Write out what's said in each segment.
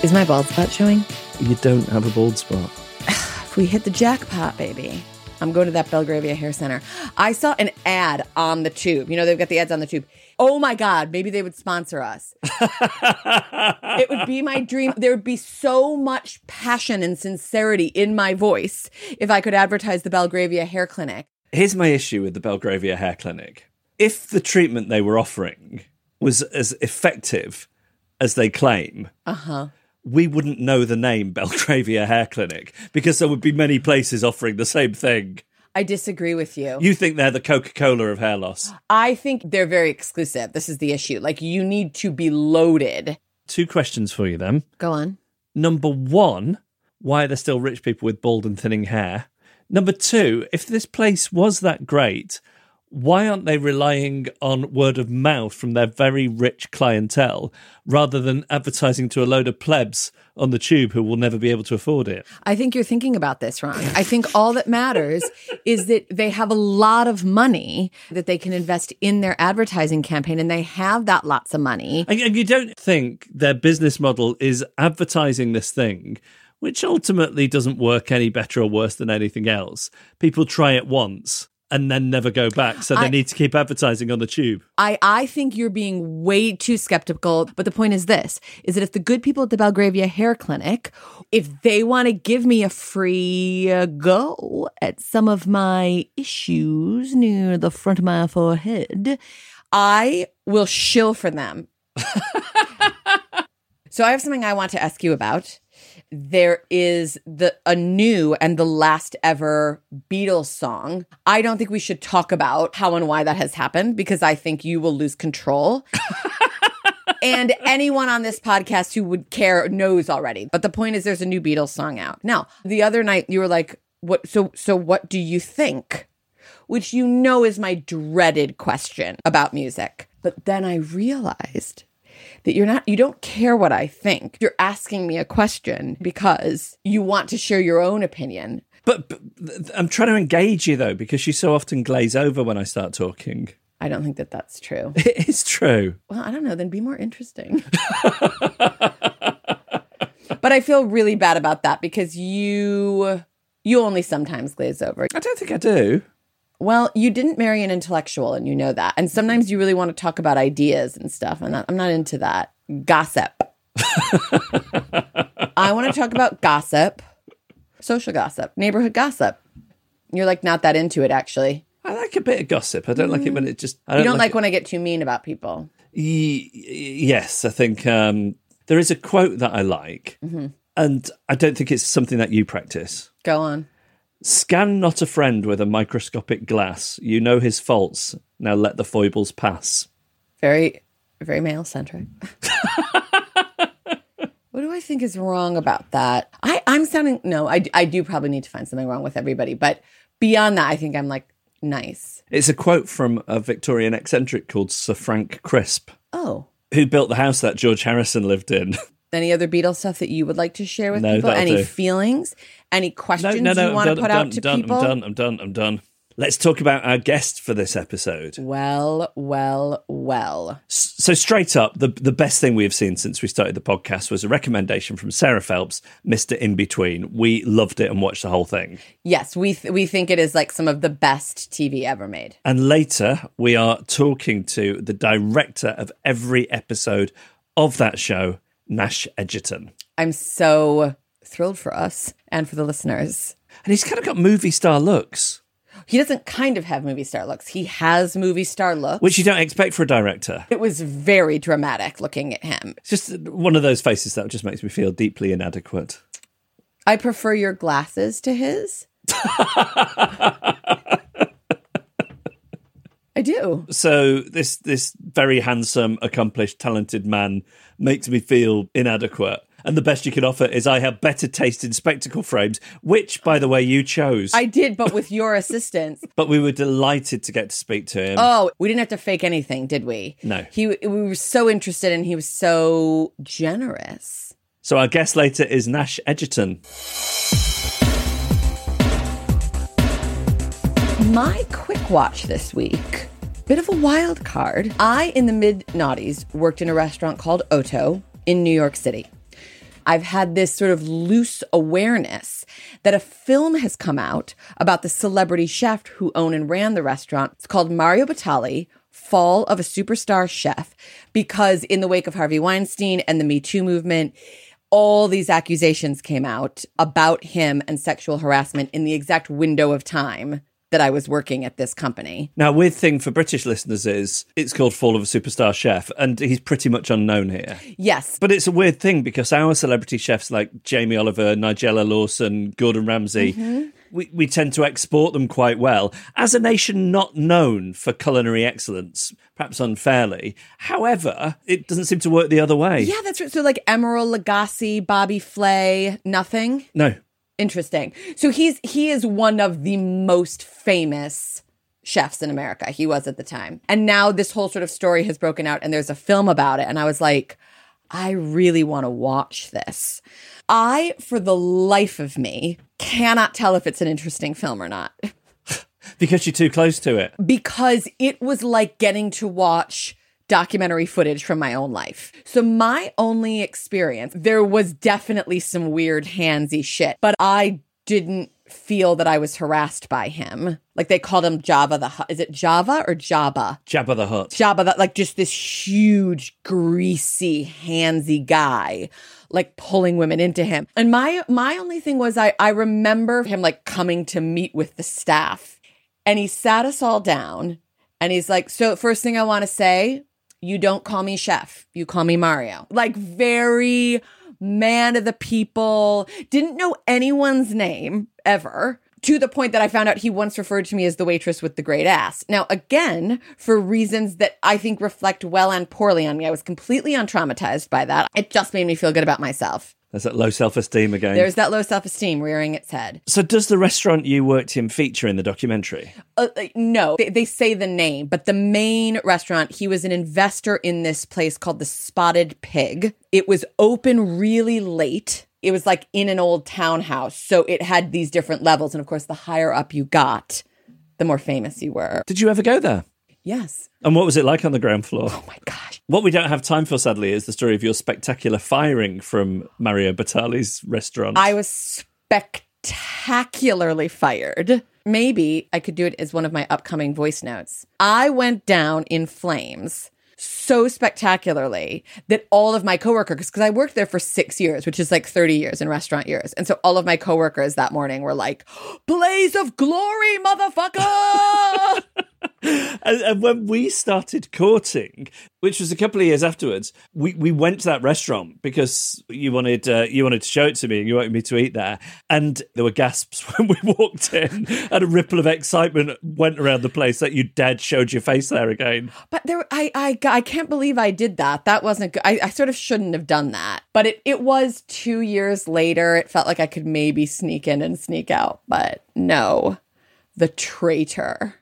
Is my bald spot showing? You don't have a bald spot. If we hit the jackpot, baby. I'm going to that Belgravia Hair Center. I saw an ad on the tube. You know, they've got the ads on the tube. Oh my God, maybe they would sponsor us. It would be my dream. There would be so much passion and sincerity in my voice if I could advertise the Belgravia Hair Clinic. Here's my issue with the Belgravia Hair Clinic. If the treatment they were offering was as effective as they claim, we wouldn't know the name Belgravia Hair Clinic because there would be many places offering the same thing. I disagree with you. You think they're the Coca-Cola of hair loss? I think they're very exclusive. This is the issue. Like, you need to be loaded. 2 questions for you then. Go on. Number 1, why are there still rich people with bald and thinning hair? Number 2, if this place was that great, why aren't they relying on word of mouth from their very rich clientele rather than advertising to a load of plebs on the tube who will never be able to afford it? I think you're thinking about this wrong. I think all that matters is that they have a lot of money that they can invest in their advertising campaign, and they have that lots of money. And you don't think their business model is advertising this thing, which ultimately doesn't work any better or worse than anything else. People try it once and then never go back. So they need to keep advertising on the tube. I think you're being way too skeptical. But the point is this, is that if the good people at the Belgravia Hair Clinic, if they want to give me a free go at some of my issues near the front of my forehead, I will shill for them. So I have something I want to ask you about. There is a new and the last ever Beatles song. I don't think we should talk about how and why that has happened because I think you will lose control. And anyone on this podcast who would care knows already. But the point is there's a new Beatles song out. Now, the other night you were like, "What? So what do you think?" Which you know is my dreaded question about music. But then I realized that you don't care what I think. You're asking me a question because you want to share your own opinion. But I'm trying to engage you, though, because you so often glaze over when I start talking. I don't think that that's true. It is true. Well, I don't know. Then be more interesting. But I feel really bad about that because you only sometimes glaze over. I don't think I do. Well, you didn't marry an intellectual, and you know that. And sometimes you really want to talk about ideas and stuff, and I'm not into that. Gossip. I want to talk about gossip, social gossip, neighborhood gossip. You're like not that into it, actually. I like a bit of gossip. I don't like it when it just... You don't like when I get too mean about people. Yes, I think there is a quote that I like, and I don't think it's something that you practice. Go on. Scan not a friend with a microscopic glass. You know his faults. Now let the foibles pass. Very, very male-centric. What do I think is wrong about that? I'm sounding... No, I do probably need to find something wrong with everybody. But beyond that, I think I'm like nice. It's a quote from a Victorian eccentric called Sir Frank Crisp. Oh. Who built the house that George Harrison lived in. Any other Beatles stuff that you would like to share with No, people? that'll Any do. feelings? Any questions you want to put out to people? I'm done. Let's talk about our guest for this episode. Well. So straight up, the best thing we have seen since we started the podcast was a recommendation from Sarah Phelps, Mr. In-Between. We loved it and watched the whole thing. Yes, we think it is like some of the best TV ever made. And later, we are talking to the director of every episode of that show, Nash Edgerton. I'm so thrilled for us and for the listeners. And he's kind of got movie star looks. He doesn't kind of have movie star looks. He has movie star looks. Which you don't expect for a director. It was very dramatic looking at him. It's just one of those faces that just makes me feel deeply inadequate. I prefer your glasses to his. I do. So this very handsome, accomplished, talented man makes me feel inadequate. And the best you can offer is I have better taste in spectacle frames, which, by the way, you chose. I did, but with your assistance. But we were delighted to get to speak to him. Oh, we didn't have to fake anything, did we? No. We were so interested and he was so generous. So our guest later is Nash Edgerton. My quick watch this week, bit of a wild card. I, in the mid-noughties, worked in a restaurant called Otto in New York City. I've had this sort of loose awareness that a film has come out about the celebrity chef who owned and ran the restaurant. It's called Mario Batali, Fall of a Superstar Chef, because in the wake of Harvey Weinstein and the Me Too movement, all these accusations came out about him and sexual harassment in the exact window of time that I was working at this company. Now, weird thing for British listeners is it's called Fall of a Superstar Chef, and he's pretty much unknown here. Yes. But it's a weird thing because our celebrity chefs like Jamie Oliver, Nigella Lawson, Gordon Ramsay, we tend to export them quite well. As a nation not known for culinary excellence, perhaps unfairly, however, it doesn't seem to work the other way. Yeah, that's right. So like Emeril Lagasse, Bobby Flay, nothing? No. Interesting. So he is one of the most famous chefs in America. He was at the time. And now this whole sort of story has broken out and there's a film about it. And I was like, I really want to watch this. I, for the life of me, cannot tell if it's an interesting film or not. Because you're too close to it. Because it was like getting to watch documentary footage from my own life. So my only experience, there was definitely some weird handsy shit, but I didn't feel that I was harassed by him. Like they called him Jabba the Hutt. Is it Java or Jabba? Jabba the Hutt. Jabba, that like just this huge, greasy, handsy guy, like pulling women into him. And my only thing was I remember him like coming to meet with the staff and he sat us all down and he's like, so first thing I want to say, you don't call me chef. You call me Mario. Like very man of the people. Didn't know anyone's name ever, to the point that I found out he once referred to me as the waitress with the great ass. Now, again, for reasons that I think reflect well and poorly on me. I was completely untraumatized by that. It just made me feel good about myself. There's that low self-esteem again. There's that low self-esteem rearing its head. So does the restaurant you worked in feature in the documentary? No, they say the name, but the main restaurant, he was an investor in this place called the Spotted Pig. It was open really late. It was like in an old townhouse. So it had these different levels. And of course, the higher up you got, the more famous you were. Did you ever go there? Yes. And what was it like on the ground floor? Oh my gosh. What we don't have time for, sadly, is the story of your spectacular firing from Mario Batali's restaurant. I was spectacularly fired. Maybe I could do it as one of my upcoming voice notes. I went down in flames so spectacularly that all of my coworkers, because I worked there for 6 years, which is like 30 years in restaurant years. And so all of my coworkers that morning were like, blaze of glory, motherfucker! And when we started courting, which was a couple of years afterwards, we went to that restaurant because you wanted to show it to me and you wanted me to eat there. And there were gasps when we walked in and a ripple of excitement went around the place that you dead showed your face there again. But I can't believe I did that. That wasn't good. I sort of shouldn't have done that. But it was 2 years later. It felt like I could maybe sneak in and sneak out. But no. The traitor.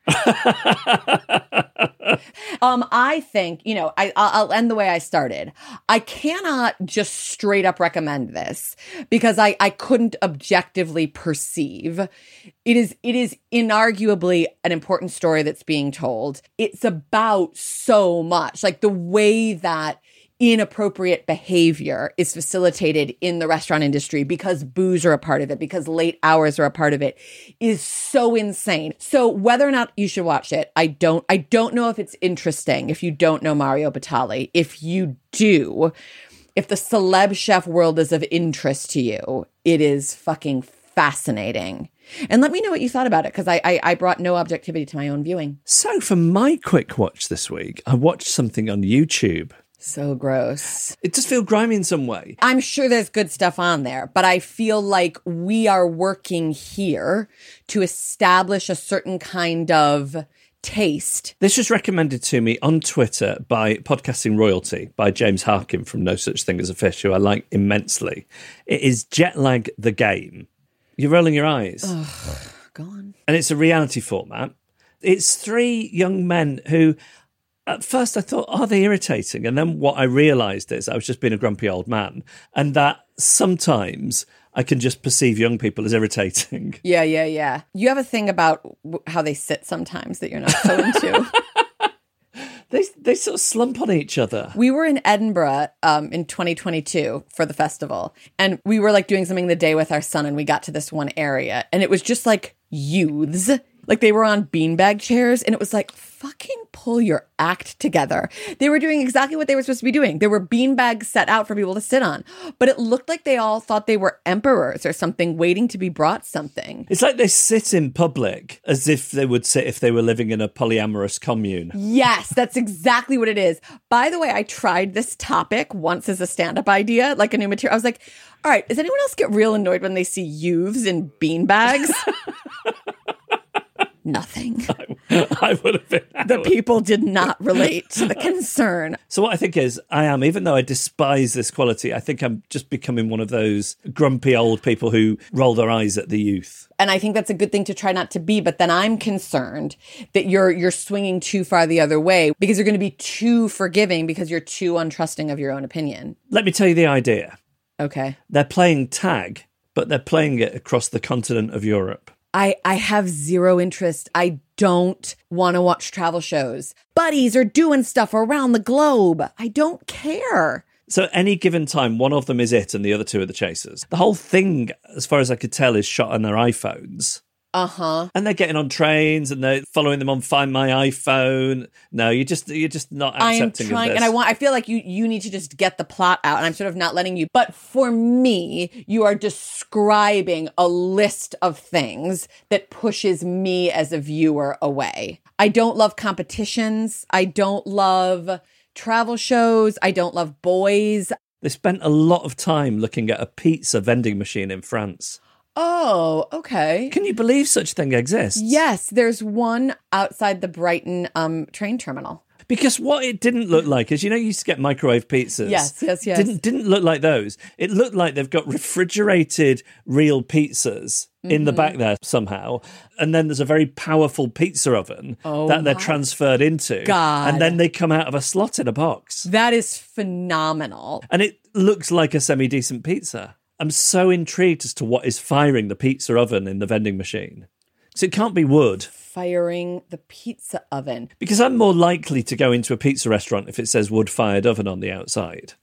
I think, I'll end the way I started. I cannot just straight up recommend this because I couldn't objectively perceive. It is inarguably an important story that's being told. It's about so much, like the way that inappropriate behavior is facilitated in the restaurant industry because booze are a part of it, because late hours are a part of it, is so insane. So whether or not you should watch it, I don't know if it's interesting if you don't know Mario Batali. If you do, if the celeb chef world is of interest to you, it is fucking fascinating. And let me know what you thought about it, because I brought no objectivity to my own viewing. So for my quick watch this week, I watched something on YouTube. So gross. It does feel grimy in some way. I'm sure there's good stuff on there, but I feel like we are working here to establish a certain kind of taste. This was recommended to me on Twitter by Podcasting Royalty, by James Harkin from No Such Thing as a Fish, who I like immensely. It is Jetlag the Game. You're rolling your eyes. Ugh, go on. And it's a reality format. It's three young men who... At first, I thought, are they irritating? And then what I realised is I was just being a grumpy old man, and that sometimes I can just perceive young people as irritating. Yeah. You have a thing about how they sit sometimes that you're not so into. They sort of slump on each other. We were in Edinburgh in 2022 for the festival, and we were like doing something the day with our son, and we got to this one area, and it was just like youths. Like they were on beanbag chairs, and it was like, fucking pull your act together. They were doing exactly what they were supposed to be doing. There were beanbags set out for people to sit on, but it looked like they all thought they were emperors or something, waiting to be brought something. It's like they sit in public as if they would sit if they were living in a polyamorous commune. Yes, that's exactly what it is. By the way, I tried this topic once as a stand-up idea, like a new material. I was like, all right, does anyone else get real annoyed when they see youths in beanbags? Nothing. I would have been out. The people did not relate to the concern. So what I think is, even though I despise this quality, I think I'm just becoming one of those grumpy old people who roll their eyes at the youth. And I think that's a good thing to try not to be. But then I'm concerned that you're swinging too far the other way because you're going to be too forgiving because you're too untrusting of your own opinion. Let me tell you the idea. Okay. They're playing tag, but they're playing it across the continent of Europe. I have zero interest. I don't want to watch travel shows. Buddies are doing stuff around the globe. I don't care. So any given time, one of them is it and the other two are the chasers. The whole thing, as far as I could tell, is shot on their iPhones. Uh-huh. And they're getting on trains and they're following them on Find My iPhone. No, you're just not accepting of this. And I feel like you need to just get the plot out, and I'm sort of not letting you. But for me, you are describing a list of things that pushes me as a viewer away. I don't love competitions. I don't love travel shows. I don't love boys. They spent a lot of time looking at a pizza vending machine in France. Oh, okay. Can you believe such a thing exists? Yes, there's one outside the Brighton train terminal. Because what it didn't look like is, you used to get microwave pizzas. Yes. Didn't look like those. It looked like they've got refrigerated real pizzas in the back there somehow. And then there's a very powerful pizza oven that they're transferred into. God. And then they come out of a slot in a box. That is phenomenal. And it looks like a semi-decent pizza. I'm so intrigued as to what is firing the pizza oven in the vending machine. So it can't be wood. Firing the pizza oven. Because I'm more likely to go into a pizza restaurant if it says wood-fired oven on the outside.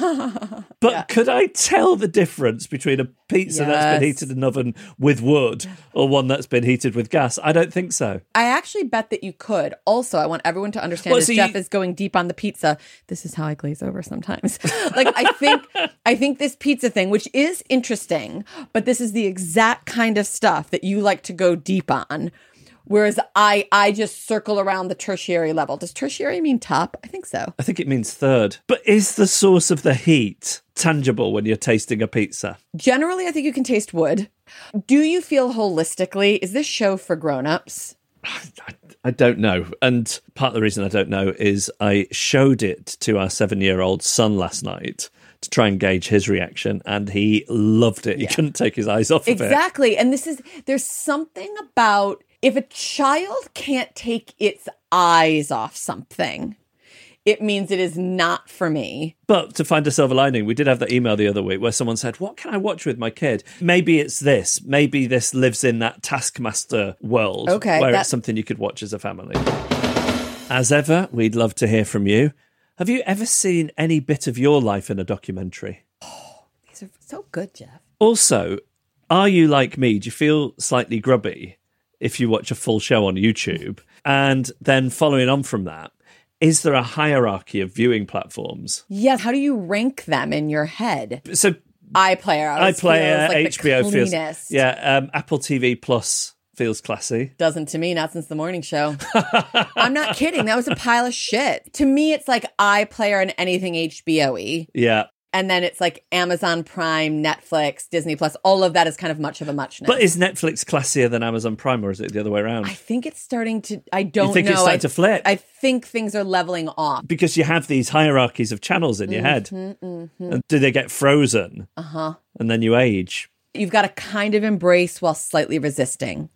But could I tell the difference between a pizza that's been heated in an oven with wood or one that's been heated with gas? I don't think so. I actually bet that you could. Also, I want everyone to understand as Jeff is going deep on the pizza. This is how I glaze over sometimes. Like, I think this pizza thing, which is interesting, but this is the exact kind of stuff that you like to go deep on. Whereas I just circle around the tertiary level. Does tertiary mean top? I think so. I think it means third. But is the source of the heat tangible when you're tasting a pizza? Generally, I think you can taste wood. Do you feel holistically, is this show for grown-ups? I don't know. And part of the reason I don't know is I showed it to our 7-year-old son last night to try and gauge his reaction, and he loved it. He couldn't take his eyes off of it. Exactly. And there's something about, if a child can't take its eyes off something, it means it is not for me. But to find a silver lining, we did have that email the other week where someone said, what can I watch with my kid? Maybe it's this. Maybe this lives in that Taskmaster world where it's something you could watch as a family. As ever, we'd love to hear from you. Have you ever seen any bit of your life in a documentary? Oh, these are so good, Jeff. Also, are you like me? Do you feel slightly grubby if you watch a full show on YouTube? And then following on from that, is there a hierarchy of viewing platforms? Yes. How do you rank them in your head? So iPlayer, like HBO feels Apple TV Plus feels classy. Doesn't to me, not since the morning show. I'm not kidding. That was a pile of shit. To me, it's like iPlayer and anything HBO-y. Yeah. And then it's like Amazon Prime, Netflix, Disney Plus. All of that is kind of much of a muchness. But is Netflix classier than Amazon Prime, or is it the other way around? I think it's starting to, I don't know. You think it's starting to flip? I think things are leveling off. Because you have these hierarchies of channels in your head. And do they get frozen? And then you age. You've got to kind of embrace while slightly resisting.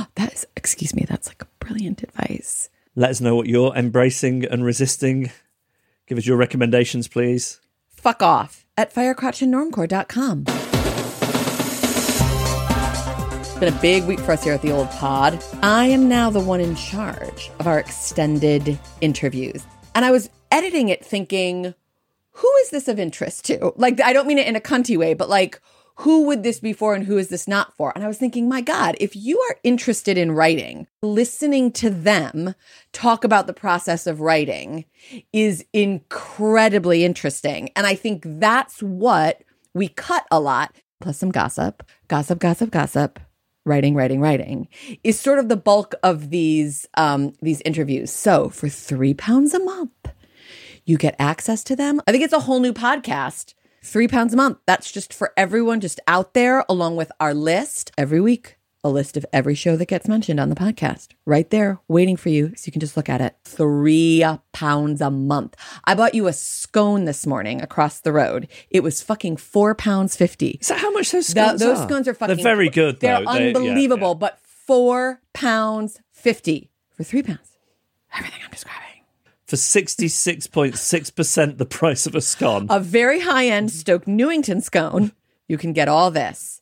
That's like brilliant advice. Let us know what you're embracing and resisting. Give us your recommendations, please. Fuck off at firecrotchandnormcore.com. It's been a big week for us here at the Old Pod. I am now the one in charge of our extended interviews. And I was editing it thinking, who is this of interest to? Like, I don't mean it in a cunty way, but like, who would this be for and who is this not for? And I was thinking, my God, if you are interested in writing, listening to them talk about the process of writing is incredibly interesting. And I think that's what we cut a lot, plus some gossip, writing is sort of the bulk of these interviews. So for £3 a month, you get access to them. I think it's a whole new podcast. £3 a month. That's just for everyone just out there, along with our list every week. A list of every show that gets mentioned on the podcast right there waiting for you so you can just look at it. £3 a month. I bought you a scone this morning across the road. It was fucking £4.50. Is that how much those scones are? Those scones are fucking... They're very good, though. They're unbelievable, but £4.50 for £3. Everything I'm describing. For 66.6% the price of a scone. A very high-end Stoke Newington scone. You can get all this.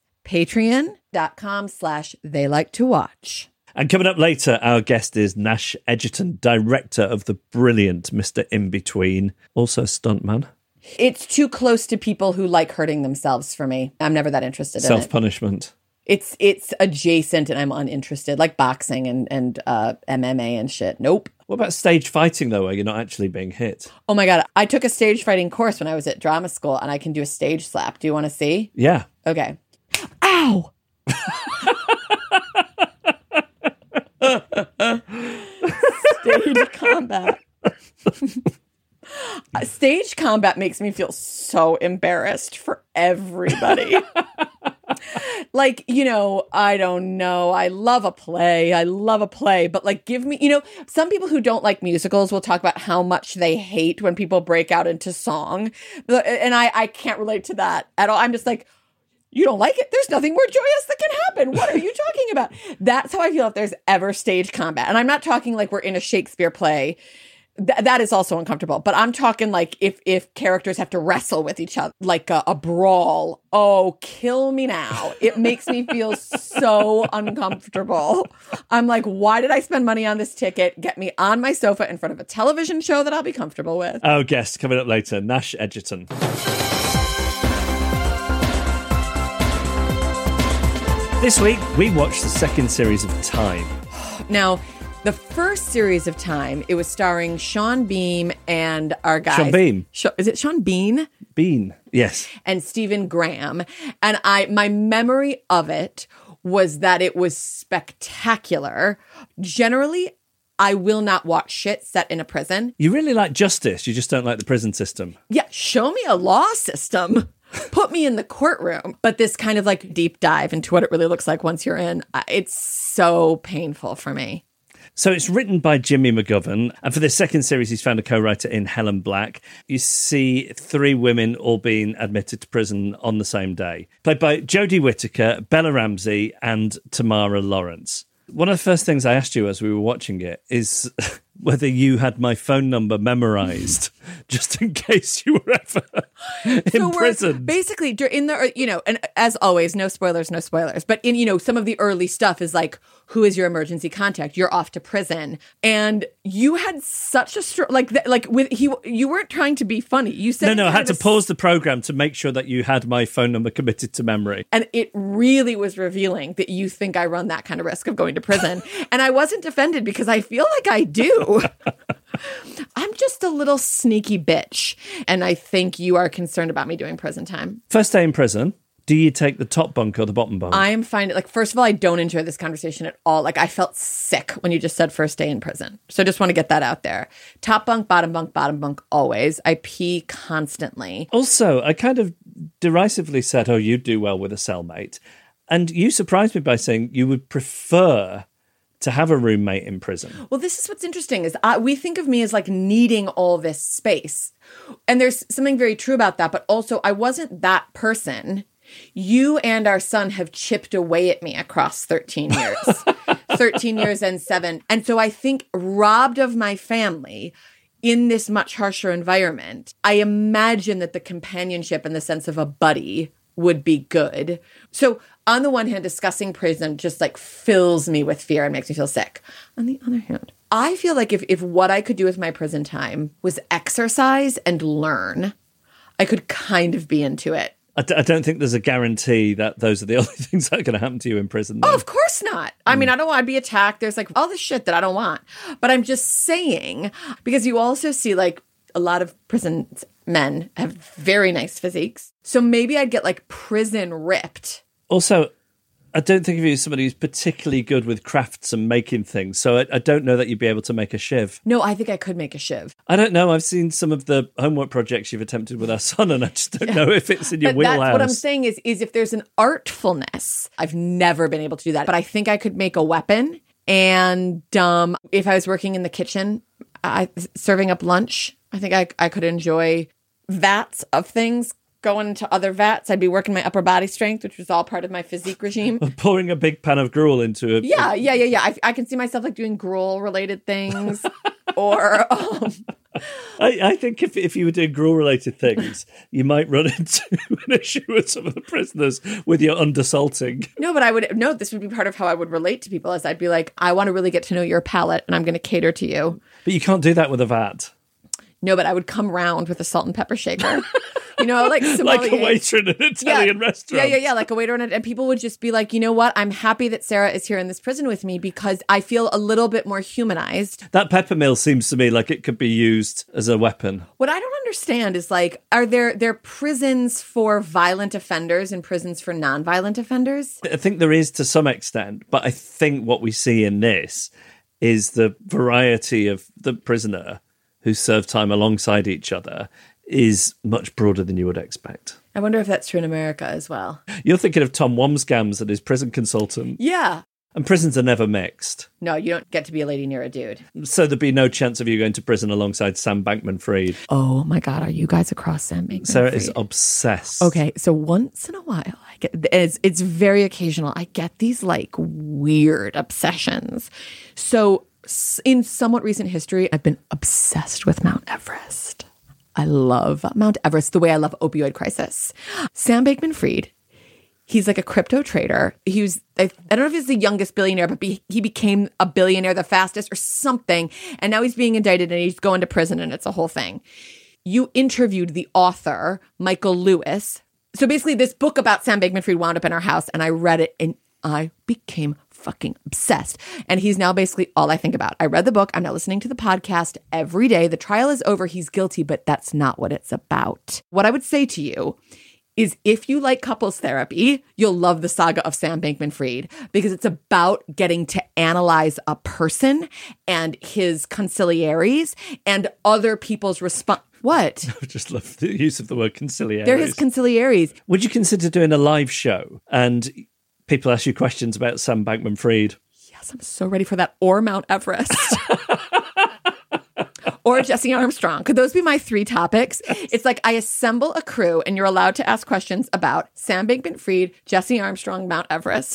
Patreon.com/theylike-to-watch. And coming up later, our guest is Nash Edgerton, director of the brilliant Mr. In-Between, also a stuntman. It's too close to people who like hurting themselves for me. I'm never that interested in it. Self-punishment. It's adjacent and I'm uninterested, like boxing and MMA and shit. Nope. What about stage fighting, though, where you're not actually being hit? Oh, my God. I took a stage fighting course when I was at drama school, and I can do a stage slap. Do you want to see? Yeah. Okay. Ow! Stage combat. Stage combat makes me feel so embarrassed for everybody. Like, you know, I don't know. I love a play. But like, give me, you know, some people who don't like musicals will talk about how much they hate when people break out into song. And I can't relate to that at all. I'm just like, you don't like it? There's nothing more joyous that can happen. What are you talking about? That's how I feel if there's ever stage combat. And I'm not talking like we're in a Shakespeare play. That is also uncomfortable. But I'm talking like if characters have to wrestle with each other, like a brawl. Oh, kill me now. It makes me feel so uncomfortable. I'm like, why did I spend money on this ticket? Get me on my sofa in front of a television show that I'll be comfortable with. Our guest coming up later, Nash Edgerton. This week, we watched the second series of Time. Now, the first series of Time, it was starring Sean Bean and our guy. Sean Bean. Is it Sean Bean? Bean, yes. And Stephen Graham. And my memory of it was that it was spectacular. Generally, I will not watch shit set in a prison. You really like justice. You just don't like the prison system. Yeah, show me a law system. Put me in the courtroom. But this kind of like deep dive into what it really looks like once you're in, it's so painful for me. So it's written by Jimmy McGovern, and for this second series, he's found a co-writer in Helen Black. You see three women all being admitted to prison on the same day, played by Jodie Whittaker, Bella Ramsey, and Tamara Lawrence. One of the first things I asked you as we were watching it is whether you had my phone number memorized, just in case you were ever in prison. Basically, in the, you know, and as always, no spoilers. But in, you know, some of the early stuff is like, who is your emergency contact? You're off to prison. And you had such a you weren't trying to be funny. You said no. I had to pause the program to make sure that you had my phone number committed to memory. And it really was revealing that you think I run that kind of risk of going to prison. And I wasn't offended because I feel like I do. I'm just a little sneaky bitch. And I think you are concerned about me doing prison time. First day in prison. Do you take the top bunk or the bottom bunk? I am finding, like, first of all, I don't enjoy this conversation at all. Like, I felt sick when you just said first day in prison. So I just want to get that out there. Top bunk, bottom bunk, always. I pee constantly. Also, I kind of derisively said, oh, you do well with a cellmate. And you surprised me by saying you would prefer to have a roommate in prison. Well, this is what's interesting is we think of me as like needing all this space. And there's something very true about that. But also, I wasn't that person. You and our son have chipped away at me across 13 years, 13 years and 7. And so I think robbed of my family in this much harsher environment, I imagine that the companionship and the sense of a buddy would be good. So on the one hand, discussing prison just like fills me with fear and makes me feel sick. On the other hand, I feel like if what I could do with my prison time was exercise and learn, I could kind of be into it. I don't think there's a guarantee that those are the only things that are going to happen to you in prison. Oh, of course not. I mean, I don't want to be attacked. There's like all this shit that I don't want. But I'm just saying, because you also see like a lot of prison men have very nice physiques. So maybe I'd get like prison ripped. Also, I don't think of you as somebody who's particularly good with crafts and making things. So I don't know that you'd be able to make a shiv. No, I think I could make a shiv. I don't know. I've seen some of the homework projects you've attempted with our son, and I just don't know if it's in your wheelhouse. That's what I'm saying is if there's an artfulness, I've never been able to do that. But I think I could make a weapon. And if I was working in the kitchen, serving up lunch, I think I could enjoy vats of things. Going into other vats, I'd be working my upper body strength, which was all part of my physique regime. Pouring a big pan of gruel into a... Yeah. I can see myself like doing gruel-related things. Or... I think if you were doing gruel-related things, you might run into an issue with some of the prisoners with your undersalting. No, but this would be part of how I would relate to people, as I'd be like, I want to really get to know your palate, and I'm going to cater to you. But you can't do that with a vat. No, but I would come round with a salt and pepper shaker. You know, like like a waiter in an Italian restaurant. Yeah, like a waiter and people would just be like, you know what? I'm happy that Sarah is here in this prison with me because I feel a little bit more humanized. That pepper mill seems to me like it could be used as a weapon. What I don't understand is like, are there prisons for violent offenders and prisons for non-violent offenders? I think there is to some extent, but I think what we see in this is the variety of the prisoner who serve time alongside each other is much broader than you would expect. I wonder if that's true in America as well. You're thinking of Tom Wamsgams and his prison consultant. Yeah. And prisons are never mixed. No, you don't get to be a lady near a dude. So there'd be no chance of you going to prison alongside Sam Bankman-Fried. Oh my God, are you guys across Sam Bankman-Fried? Sarah is obsessed. Okay, so once in a while, I get it's very occasional. I get these like weird obsessions. So in somewhat recent history, I've been obsessed with Mount Everest. I love Mount Everest the way I love Opioid Crisis. Sam Bankman-Fried, he's like a crypto trader. He was, I don't know if he's the youngest billionaire, but he became a billionaire the fastest or something. And now he's being indicted and he's going to prison and it's a whole thing. You interviewed the author, Michael Lewis. So basically this book about Sam Bankman-Fried wound up in our house and I read it and I became fucking obsessed. And he's now basically all I think about. I read the book. I'm now listening to the podcast every day. The trial is over. He's guilty, but that's not what it's about. What I would say to you is if you like couples therapy, you'll love the saga of Sam Bankman-Fried because it's about getting to analyze a person and his conciliaries and other people's response. What? I just love the use of the word conciliaries. They're his conciliaries. Would you consider doing a live show and people ask you questions about Sam Bankman-Fried? Yes, I'm so ready for that. Or Mount Everest. Or Jesse Armstrong. Could those be my 3 topics? It's like I assemble a crew and you're allowed to ask questions about Sam Bankman-Fried, Jesse Armstrong, Mount Everest.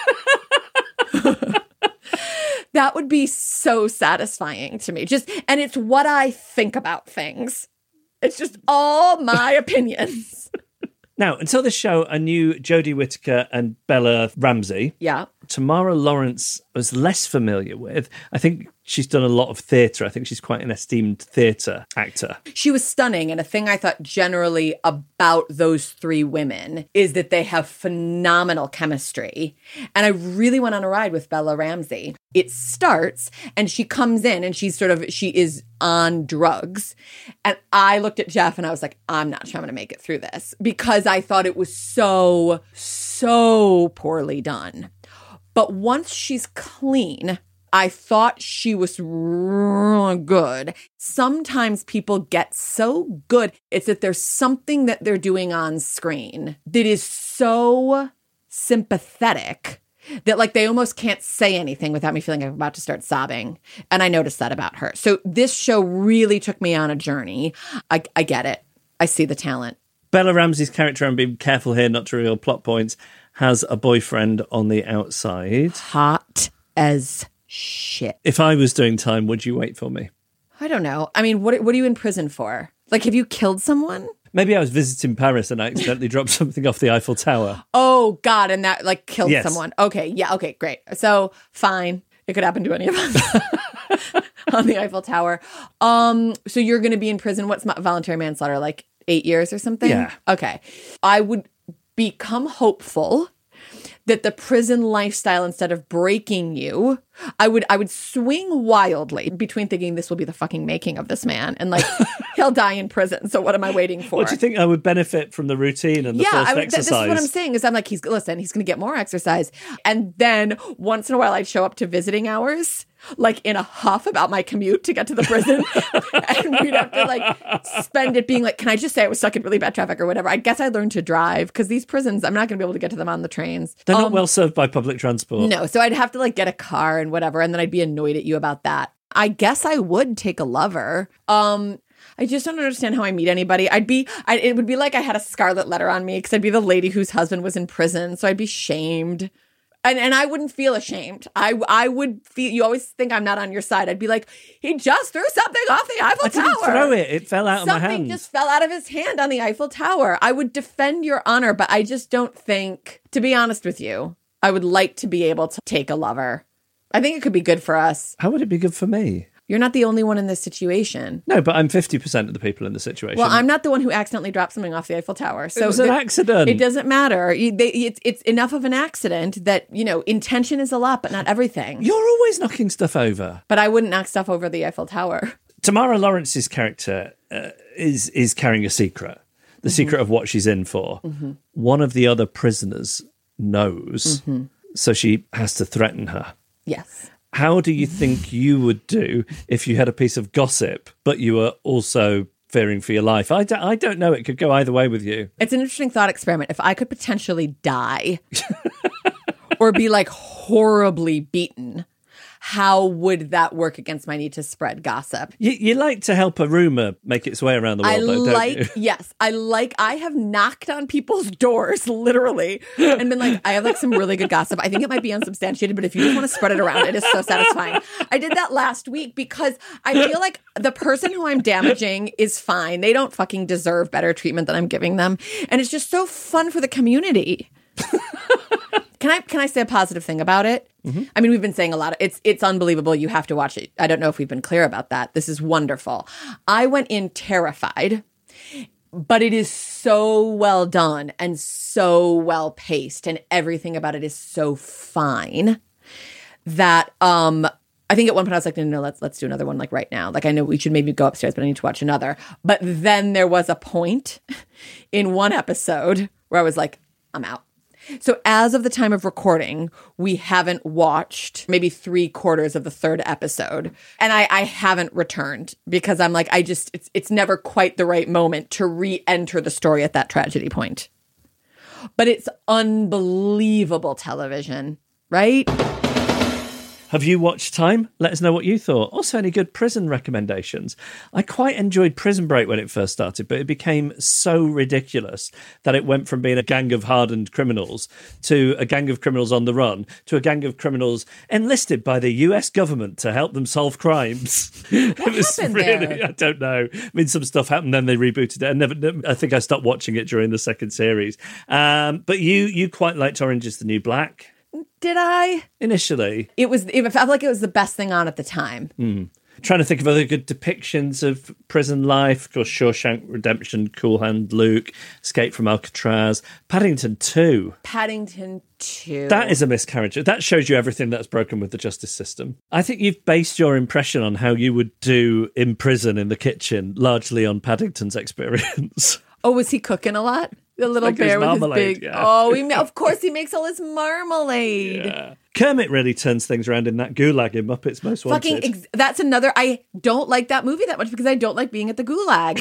That would be so satisfying to me. And it's what I think about things. It's just all my opinions. Now, until this show, I knew Jodie Whittaker and Bella Ramsey. Yeah. Tamara Lawrence I was less familiar with. I think she's done a lot of theatre. I think she's quite an esteemed theatre actor. She was stunning. And a thing I thought generally about those 3 women is that they have phenomenal chemistry. And I really went on a ride with Bella Ramsey. It starts and she comes in and she is on drugs. And I looked at Jeff and I was like, I'm not sure I'm going to make it through this because I thought it was so poorly done. But once she's clean, I thought she was really good. Sometimes people get so good. It's that there's something that they're doing on screen that is so sympathetic that like they almost can't say anything without me feeling like I'm about to start sobbing. And I noticed that about her. So this show really took me on a journey. I get it. I see the talent. Bella Ramsey's character, I'm being careful here not to reveal plot points, has a boyfriend on the outside. Hot as shit. If I was doing time, would you wait for me? I don't know. I mean, what are you in prison for? Like, have you killed someone? Maybe I was visiting Paris and I accidentally dropped something off the Eiffel Tower. Oh, God. And that like killed Yes. someone. Okay. Yeah. Okay. Great. So fine. It could happen to any of us on the Eiffel Tower. So you're going to be in prison. What's voluntary manslaughter? Like 8 years or something? Yeah. Okay. I would become hopeful that the prison lifestyle, instead of breaking you, I would swing wildly between thinking this will be the fucking making of this man and like he'll die in prison. So what am I waiting for? What do you think I would benefit from the routine and the forced exercise? This is what I'm saying is I'm like, he's going to get more exercise. And then once in a while I'd show up to visiting hours, like in a huff about my commute to get to the prison. And we'd have to like spend it being like, can I just say I was stuck in really bad traffic or whatever? I guess I learned to drive because these prisons, I'm not going to be able to get to them on the trains. They're not well served by public transport. No. So I'd have to like get a car and whatever. And then I'd be annoyed at you about that. I guess I would take a lover. I just don't understand how I meet anybody. It would be like I had a scarlet letter on me because I'd be the lady whose husband was in prison. So I'd be shamed. And I wouldn't feel ashamed. I would feel, you always think I'm not on your side. I'd be like, he just threw something off the Eiffel Tower. I didn't throw it. It fell out of my hand. Something just fell out of his hand on the Eiffel Tower. I would defend your honor, but I just don't think, to be honest with you, I would like to be able to take a lover. I think it could be good for us. How would it be good for me? You're not the only one in this situation. No, but I'm 50% of the people in the situation. Well, I'm not the one who accidentally dropped something off the Eiffel Tower. So it was an accident. It doesn't matter. It's enough of an accident that, intention is a lot, but not everything. You're always knocking stuff over. But I wouldn't knock stuff over the Eiffel Tower. Tamara Lawrence's character is carrying a secret. The secret of what she's in for. Mm-hmm. One of the other prisoners knows, so she has to threaten her. Yes. How do you think you would do if you had a piece of gossip, but you were also fearing for your life? I don't know. It could go either way with you. It's an interesting thought experiment. If I could potentially die or be like horribly beaten, how would that work against my need to spread gossip? You like to help a rumor make its way around the world, don't you? Yes. I have knocked on people's doors, literally, and been like, I have like some really good gossip. I think it might be unsubstantiated, but if you just want to spread it around, it is so satisfying. I did that last week because I feel like the person who I'm damaging is fine. They don't fucking deserve better treatment than I'm giving them. And it's just so fun for the community. Can I say a positive thing about it? Mm-hmm. I mean, we've been saying a lot. It's unbelievable. You have to watch it. I don't know if we've been clear about that. This is wonderful. I went in terrified, but it is so well done and so well paced, and everything about it is so fine that I think at one point I was like, no, let's do another one like right now. Like I know we should maybe go upstairs, but I need to watch another. But then there was a point in one episode where I was like, I'm out. So as of the time of recording, we haven't watched maybe 3/4 of the third episode. And I haven't returned because I'm like, it's never quite the right moment to re-enter the story at that tragedy point. But it's unbelievable television, right? Have you watched Time? Let us know what you thought. Also, any good prison recommendations? I quite enjoyed Prison Break when it first started, but it became so ridiculous that it went from being a gang of hardened criminals to a gang of criminals on the run to a gang of criminals enlisted by the US government to help them solve crimes. What happened there? I don't know. I mean, some stuff happened, then they rebooted it. I think I stopped watching it during the second series. But you quite liked Orange is the New Black. Did I? Initially. It felt like it was the best thing on at the time. Trying to think of other good depictions of prison life. Of course, Shawshank Redemption, Cool Hand Luke, Escape from Alcatraz, Paddington 2. Paddington 2. That is a miscarriage. That shows you everything that's broken with the justice system. I think you've based your impression on how you would do in prison in the kitchen largely on Paddington's experience. Oh, was he cooking a lot? The little like bear with his big... Yeah. Oh, of course he makes all his marmalade. Yeah. Kermit really turns things around in that gulag in Muppets Most Wanted. That's another... I don't like that movie that much because I don't like being at the gulag.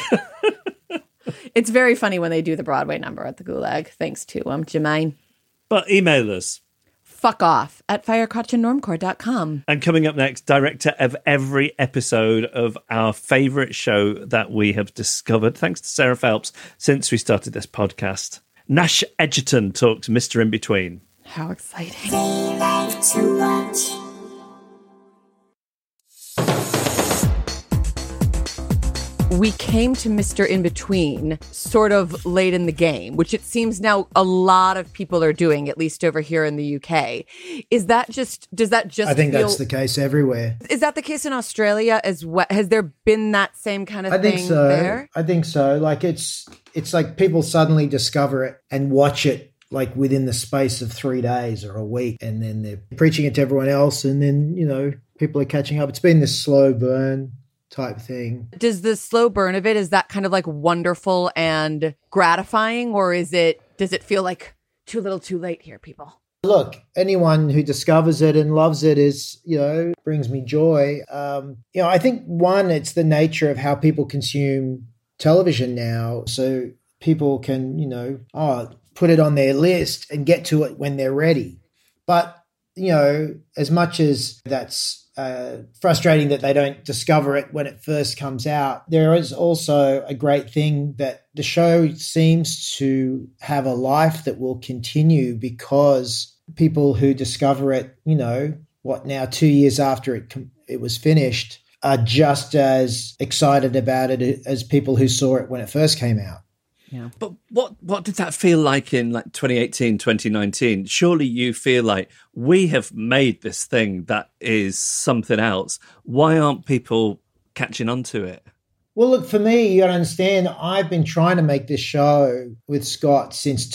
It's very funny when they do the Broadway number at the gulag. Thanks to Jermaine. But email us. Fuck off at firecrotchandnormcore.com. And coming up next, director of every episode of our favourite show that we have discovered, thanks to Sarah Phelps, since we started this podcast. Nash Edgerton talks Mr. In Between. How exciting. They like to watch. We came to Mr. In Between sort of late in the game, which it seems now a lot of people are doing, at least over here in the UK. Does that just I think that's the case everywhere. Is that the case in Australia as well? Has there been that same kind of thing there? I think so. Like it's like people suddenly discover it and watch it like within the space of 3 days or a week, and then they're preaching it to everyone else, and then, people are catching up. It's been this slow burn type thing. Does the slow burn of it, is that kind of like wonderful and gratifying, or does it feel like too little too late here, people? Look, anyone who discovers it and loves it is, brings me joy. I think it's the nature of how people consume television now. So people can, put it on their list and get to it when they're ready. But, as much as that's frustrating that they don't discover it when it first comes out, there is also a great thing that the show seems to have a life that will continue, because people who discover it, now 2 years after it was finished, are just as excited about it as people who saw it when it first came out. Yeah. But what did that feel like in 2018, 2019? Surely you feel like we have made this thing that is something else. Why aren't people catching on to it? Well, look, for me, you got to understand, I've been trying to make this show with Scott since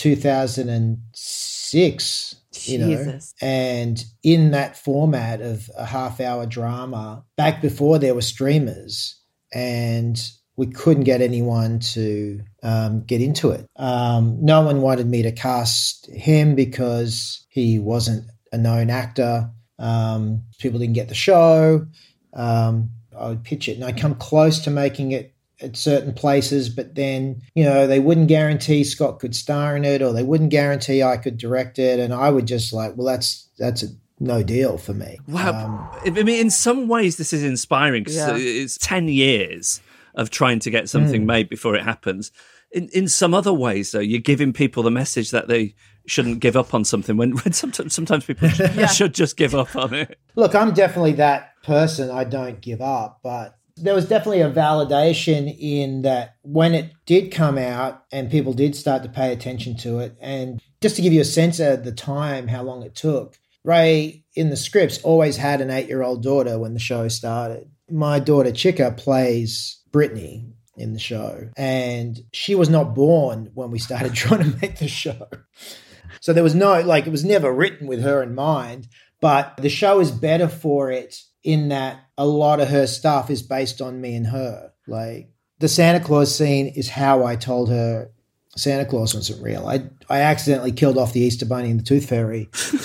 2006. Jesus. And in that format of a half-hour drama, back before there were streamers, and we couldn't get anyone to get into it. No one wanted me to cast him because he wasn't a known actor. People didn't get the show. I would pitch it, and I'd come close to making it at certain places, but then, they wouldn't guarantee Scott could star in it, or they wouldn't guarantee I could direct it. And I would just that's a no deal for me. Wow. I mean, in some ways this is inspiring, because it's 10 years of trying to get something made before it happens. In some other ways, though, you're giving people the message that they shouldn't give up on something, when sometimes people should just give up on it. Look, I'm definitely that person. I don't give up, but there was definitely a validation in that when it did come out and people did start to pay attention to it. And just to give you a sense of the time, how long it took, Ray in the scripts always had an 8-year-old daughter when the show started. My daughter Chika plays Brittany in the show, and she was not born when we started trying to make the show. So there was it was never written with her in mind, but the show is better for it in that a lot of her stuff is based on me and her. Like the Santa Claus scene is how I told her Santa Claus wasn't real. I accidentally killed off the Easter Bunny and the Tooth Fairy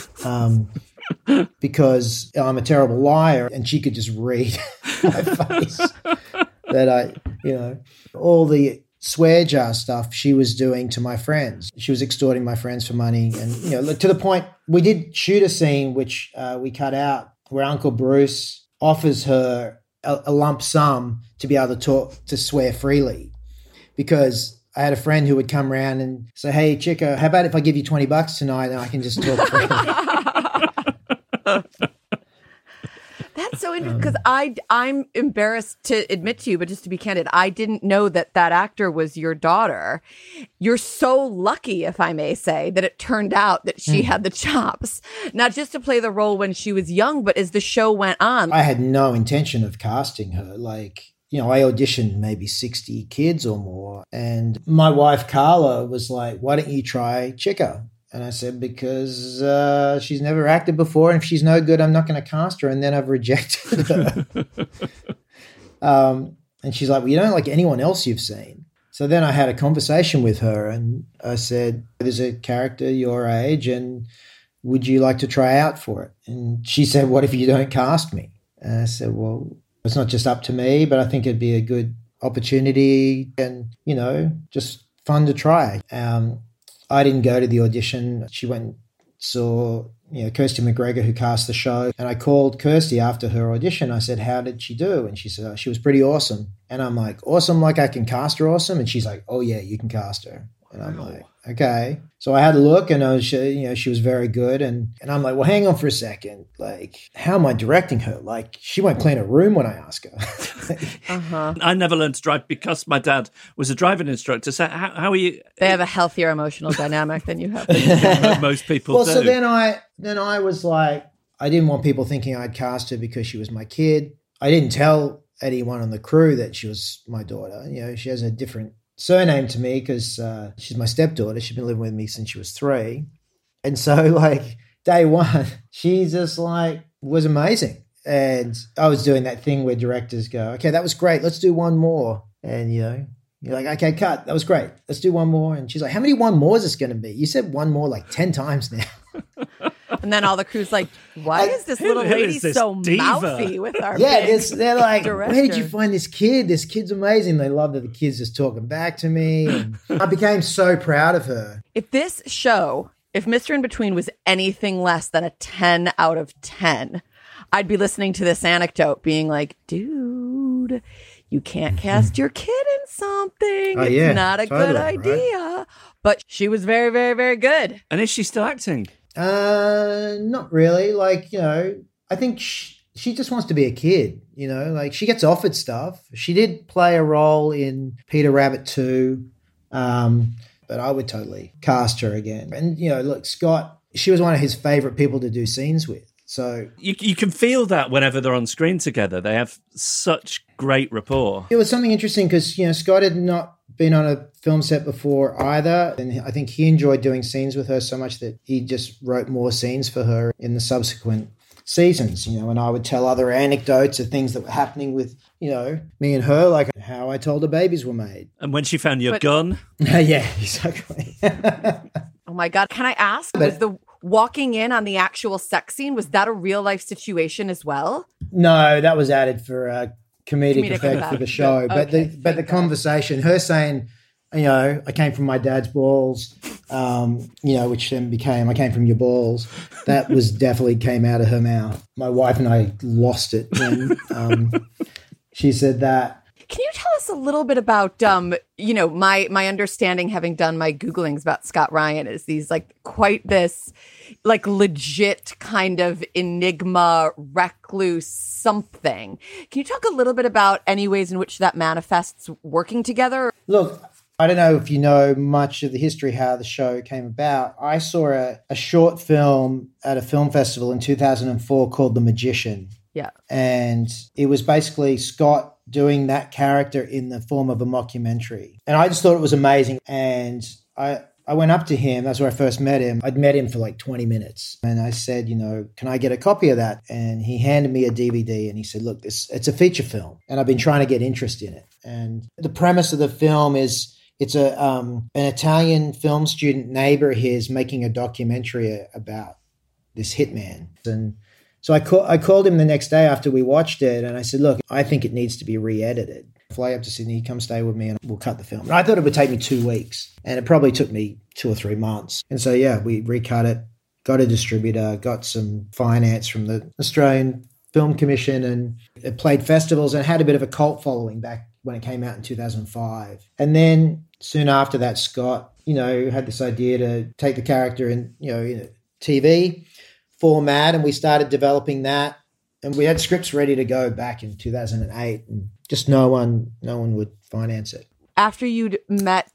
because I'm a terrible liar, and she could just read my face that all the swear jar stuff she was doing to my friends. She was extorting my friends for money. And, to the point, we did shoot a scene which we cut out, where Uncle Bruce offers her a lump sum to be able to swear freely, because I had a friend who would come around and say, "Hey, Chika, how about if I give you $20 tonight and I can just talk freely?" That's so interesting, because I'm embarrassed to admit to you, but just to be candid, I didn't know that actor was your daughter. You're so lucky, if I may say, that it turned out that she had the chops, not just to play the role when she was young, but as the show went on. I had no intention of casting her. I auditioned maybe 60 kids or more. And my wife, Carla, was like, "Why don't you try Chika?" And I said, "Because she's never acted before, and if she's no good, I'm not going to cast her." And then I've rejected her. And she's like, "Well, you don't like anyone else you've seen." So then I had a conversation with her, and I said, "There's a character your age, and would you like to try out for it?" And she said, "What if you don't cast me?" And I said, "Well, it's not just up to me, but I think it'd be a good opportunity and, just fun to try." I didn't go to the audition. She went and saw, Kirsty McGregor, who cast the show. And I called Kirsty after her audition. I said, "How did she do?" And she said, "She was pretty awesome." And I'm like, "Awesome like I can cast her awesome?" And she's like, "Oh, yeah, you can cast her." And I'm like, okay. So I had a look, and she was very good. And I'm like, well, hang on for a second. Like, how am I directing her? Like, she won't clean a room when I ask her. I never learned to drive because my dad was a driving instructor. So how are you? They have a healthier emotional dynamic than you have. Most people do. So then I was like, I didn't want people thinking I'd cast her because she was my kid. I didn't tell anyone on the crew that she was my daughter. She has a different surname to me because she's my stepdaughter. She's been living with me since she was 3. And so, like, day one, she just, like, was amazing. And I was doing that thing where directors go, okay, that was great. Let's do one more. And, you're like, okay, cut. That was great. Let's do one more. And she's like, how many one more is this going to be? You said one more like 10 times now. And then all the crew's like, why is this little lady so mouthy with our they're like, director? Where did you find this kid? This kid's amazing. They love that the kid's just talking back to me. And I became so proud of her. If this show, if Mr. In Between was anything less than a 10 out of 10, I'd be listening to this anecdote being like, dude, you can't cast your kid in something. It's not a good idea. Right? But she was very, very, very good. And is she still acting? Not really. Like, I think she just wants to be a kid, like she gets offered stuff. She did play a role in Peter Rabbit 2, but I would totally cast her again. And, look, Scott, she was one of his favorite people to do scenes with. So you can feel that whenever they're on screen together. They have such great rapport. It was something interesting because, Scott had not been on a film set before either. And I think he enjoyed doing scenes with her so much that he just wrote more scenes for her in the subsequent seasons, and I would tell other anecdotes of things that were happening with, me and her, like how I told her babies were made. And when she found your gun. Yeah, exactly. Oh my God. Can I ask, was the walking in on the actual sex scene, was that a real life situation as well? No, that was added for comedic effect for the show. But okay, the conversation, her saying, I came from my dad's balls, which then became I came from your balls. That was definitely came out of her mouth. My wife and I lost it when she said that. Can you tell us a little bit about, my understanding, having done my Googlings about Scott Ryan, is these quite this legit kind of enigma, recluse something. Can you talk a little bit about any ways in which that manifests working together? Look, I don't know if you know much of the history, how the show came about. I saw a short film at a film festival in 2004 called The Magician. Yeah. And it was basically Scott doing that character in the form of a mockumentary. And I just thought it was amazing. And I went up to him. That's where I first met him. I'd met him for 20 minutes. And I said, can I get a copy of that? And he handed me a DVD and he said, look, it's a feature film. And I've been trying to get interest in it. And the premise of the film is it's an Italian film student neighbor of his making a documentary about this hitman. And so I called him the next day after we watched it, and I said, look, I think it needs to be re-edited. Fly up to Sydney, come stay with me, and we'll cut the film. And I thought it would take me 2 weeks, and it probably took me 2 or 3 months. And so, we recut it, got a distributor, got some finance from the Australian Film Commission, and it played festivals and had a bit of a cult following back when it came out in 2005. And then soon after that, Scott, had this idea to take the character in a TV format, and we started developing that, and we had scripts ready to go back in 2008, and just no one would finance it. After you'd met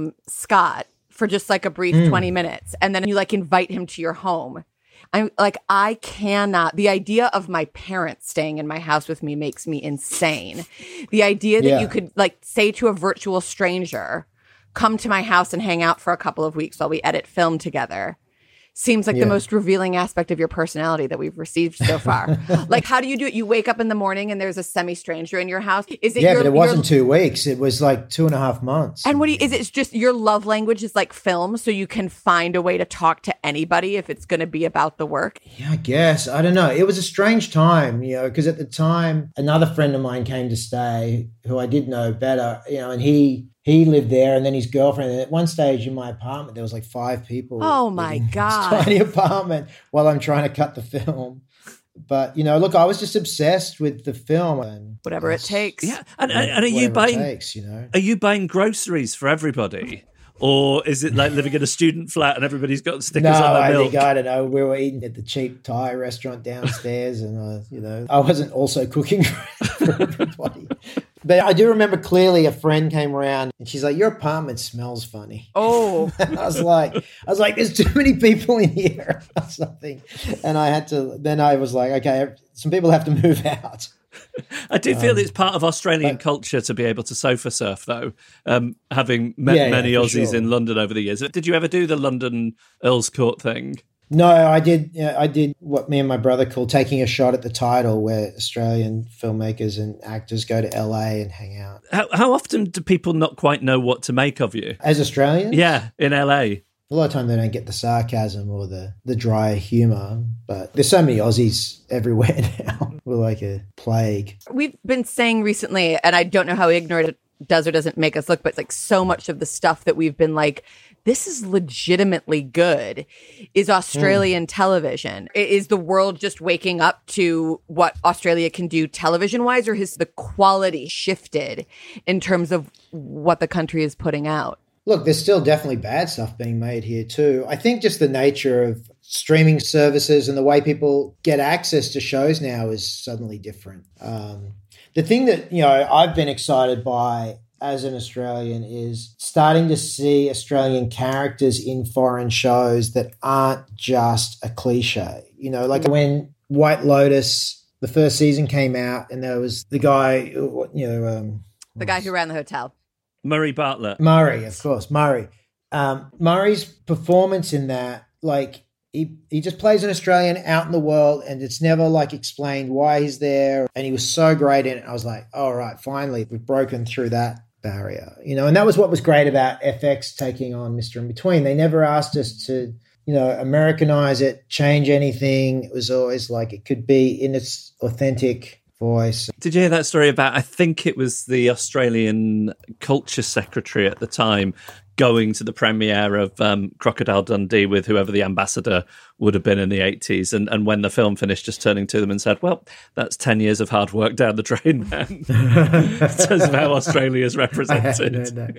Scott for just a brief 20 minutes, and then you invite him to your home, I'm I cannot, the idea of my parents staying in my house with me makes me insane. The idea that you could say to a virtual stranger, come to my house and hang out for a couple of weeks while we edit film together, seems the most revealing aspect of your personality that we've received so far. How do you do it? You wake up in the morning and there's a semi-stranger in your house. Is it? Yeah, but it wasn't 2 weeks. It was 2.5 months. And is it just your love language is film, so you can find a way to talk to anybody if it's going to be about the work? Yeah, I guess. I don't know. It was a strange time, because at the time, another friend of mine came to stay who I did know better, and he lived there, and then his girlfriend. And at one stage in my apartment, there was 5 people. Oh my God. Tiny apartment while I'm trying to cut the film. But, look, I was just obsessed with the film. And whatever it takes. Yeah. And are you buying, takes, are you buying groceries for everybody? Or is it like living in a student flat and everybody's got stickers No, on their I milk? think, I don't know. We were eating at the cheap Thai restaurant downstairs, and I wasn't also cooking for everybody. But I do remember clearly a friend came around and she's like, "Your apartment smells funny." Oh, And I was like, "There's too many people in here," or something. And I had to. Then I was like, "Okay, some people have to move out." I do feel it's part of Australian culture to be able to sofa surf, though, having met many for Aussies sure. in London over the years. Did you ever do the London Earls Court thing? No, I did. I did what me and my brother call taking a shot at the title, where Australian filmmakers and actors go to LA and hang out. How often do people not quite know what to make of you? As Australians, Yeah, in LA. a lot of time they don't get the sarcasm or the dry humour. But there's so many Aussies everywhere now. We're like a plague. we've been saying recently, and I don't know how ignorant it does or doesn't make us look, but it's like so much of the stuff that we've been like, this is legitimately good, is Australian television. Is the world just waking up to what Australia can do television-wise, or has the quality shifted in terms of what the country is putting out? Look, there's still definitely bad stuff being made here too. I think just the nature of streaming services and the way people get access to shows now is suddenly different. The thing that, I've been excited by as an Australian is starting to see Australian characters in foreign shows that aren't just a cliche. Like when White Lotus, the first season came out, and there was the guy, The guy who ran the hotel. Murray Bartlett. Murray, of course, Murray. Murray's performance in that, like, he just plays an Australian out in the world, and it's never like explained why he's there. And he was so great in it. I was like, all right, finally, we've broken through that barrier, and that was what was great about FX taking on Mr. In Between. They never asked us to, Americanize it, change anything. It was always like it could be in its authentic voice. Did you hear that story about, I think it was the Australian culture secretary at the time going to the premiere of Crocodile Dundee with whoever the ambassador would have been in the 80s. And when the film finished, just turning to them and said, well, that's 10 years of hard work down the drain then. In terms of how Australia's represented.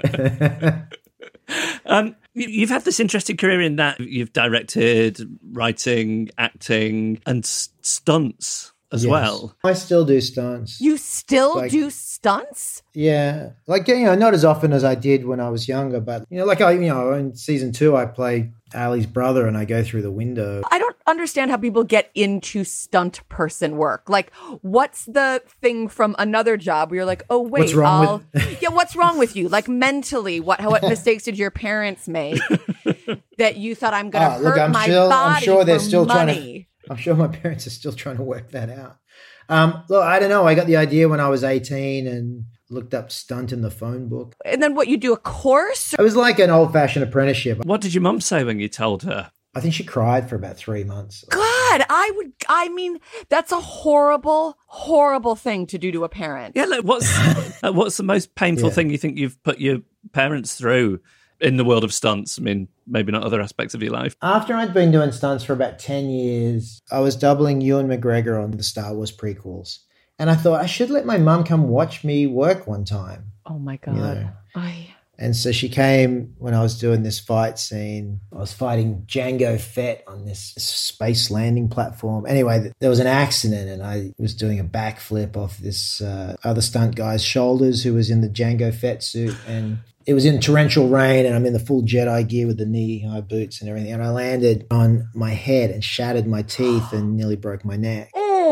You've had this interesting career in that you've directed, writing, acting, and stunts as well. I still do stunts. You still do stunts? Yeah. Like, not as often as I did when I was younger, but, in season 2, I play Ali's brother and I go through the window. I don't understand how people get into stunt person work. Like, what's the thing from another job where you're like, oh, wait, What's wrong yeah, what's wrong with you? Like, mentally, what mistakes did your parents make that you thought, I'm going to hurt my body I'm sure they're for still money? I'm sure my parents are still trying to work that out. Look, I don't know. I got the idea when I was 18 and looked up stunt in the phone book. And then what, you do a course? It was like an old-fashioned apprenticeship. What did your mum say when you told her? I think she cried for about 3 months. God, I mean, that's a horrible, horrible thing to do to a parent. Yeah, like what's the most painful thing you think you've put your parents through in the world of stunts? I mean, maybe not other aspects of your life. After I'd been doing stunts for about 10 years, I was doubling Ewan McGregor on the Star Wars prequels. And I thought I should let my mum come watch me work one time. Oh, my God. And so she came when I was doing this fight scene. I was fighting Jango Fett on this space landing platform. Anyway, there was an accident and I was doing a backflip off this other stunt guy's shoulders who was in the Jango Fett suit. And it was in torrential rain and I'm in the full Jedi gear with the knee-high boots and everything. And I landed on my head and shattered my teeth and nearly broke my neck.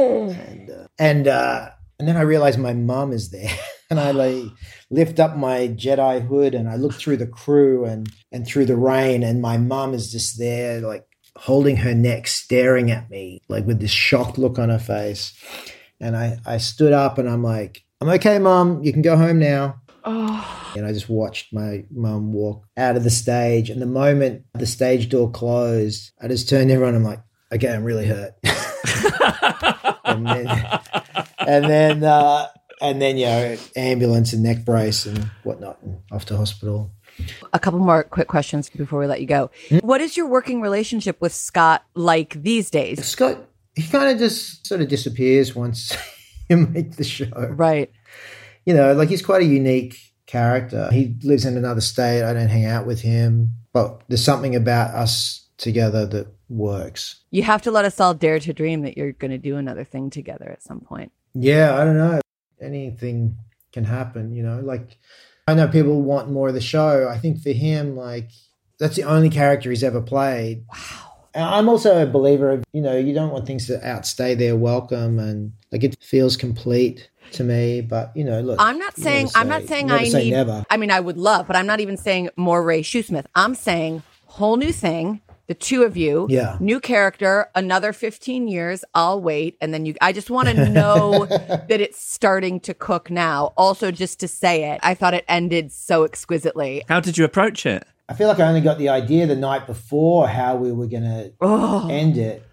And then I realized my mum is there. And I lift up my Jedi hood and I look through the crew and through the rain, and my mum is just there, like holding her neck, staring at me, like with this shocked look on her face. And I stood up and I'm like, I'm okay, Mum, you can go home now. And I just watched my mum walk out of the stage. And the moment the stage door closed, I just turned to everyone. I'm like, okay, I'm really hurt. and then, ambulance and neck brace and whatnot, and off to hospital. A couple more quick questions before we let you go. What is your working relationship with Scott like these days? Scott, he kind of just sort of disappears once you make the show. Right. Like he's quite a unique character. He lives in another state. I don't hang out with him, but there's something about us together that works. You have to let us all dare to dream that you're going to do another thing together at some point. Yeah, I don't know. Anything can happen, like I know people want more of the show. I think for him, like that's the only character he's ever played. Wow. And I'm also a believer of, you don't want things to outstay their welcome, and like it feels complete to me. But look, I'm not saying I need. Never. I mean, I would love, but I'm not even saying more Ray Shoesmith. I'm saying whole new thing. The two of you, new character, another 15 years. I'll wait, and then I just want to know that it's starting to cook now. Also, just to say it, I thought it ended so exquisitely. How did you approach it? I feel like I only got the idea the night before how we were going to end it.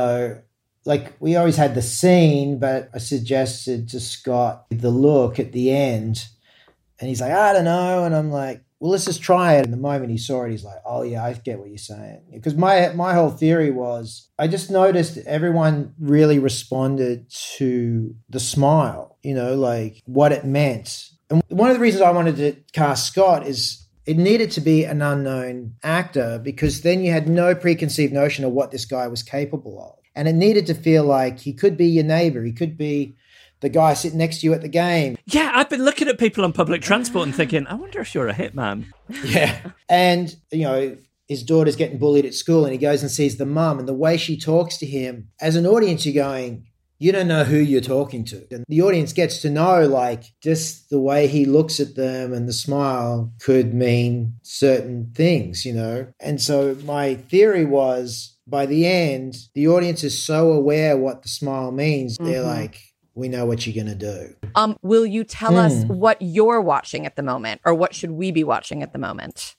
Like we always had the scene, but I suggested to Scott the look at the end, and he's like, I don't know, and I'm like, well, let's just try it. And the moment he saw it, he's like, oh, yeah, I get what you're saying. Because my whole theory was I just noticed everyone really responded to the smile, like what it meant. And one of the reasons I wanted to cast Scott is it needed to be an unknown actor, because then you had no preconceived notion of what this guy was capable of. And it needed to feel like he could be your neighbor. He could be the guy sitting next to you at the game. Yeah, I've been looking at people on public transport and thinking, I wonder if you're a hitman. Yeah. And, his daughter's getting bullied at school, and he goes and sees the mum, and the way she talks to him, as an audience, you're going, you don't know who you're talking to. And the audience gets to know, like, just the way he looks at them and the smile could mean certain things, And so my theory was, by the end, the audience is so aware what the smile means. They're like, we know what you're going to do. Will you tell us what you're watching at the moment, or what should we be watching at the moment?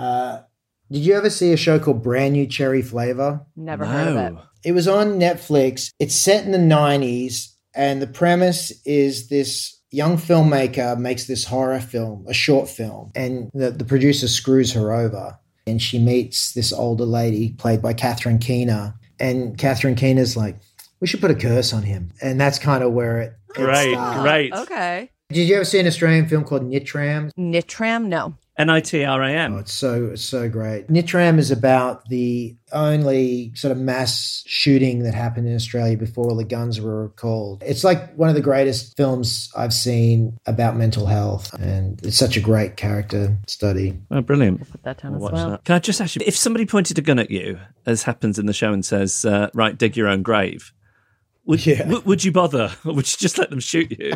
Did you ever see a show called Brand New Cherry Flavor? Never heard of it. It was on Netflix. It's set in the 90s, and the premise is this young filmmaker makes this horror film, a short film, and the producer screws her over, and she meets this older lady played by Catherine Keener, and Catherine Keener's like, we should put a curse on him. And that's kind of where it starts. Great. Okay. Did you ever see an Australian film called Nitram? Nitram? No. Nitram. Oh, it's so great. Nitram is about the only sort of mass shooting that happened in Australia before all the guns were recalled. It's like one of the greatest films I've seen about mental health, and it's such a great character study. Oh, brilliant. I'll put that down I'll as well. That. Can I just ask you, if somebody pointed a gun at you, as happens in the show, and says, right, dig your own grave, would you bother, or would you just let them shoot you?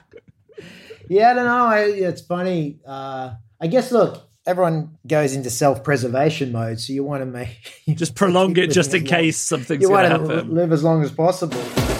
Yeah, I don't know. It's funny. I guess, look, everyone goes into self-preservation mode, so you want to make... Just prolong it just in case something's going to to happen. Live as long as possible.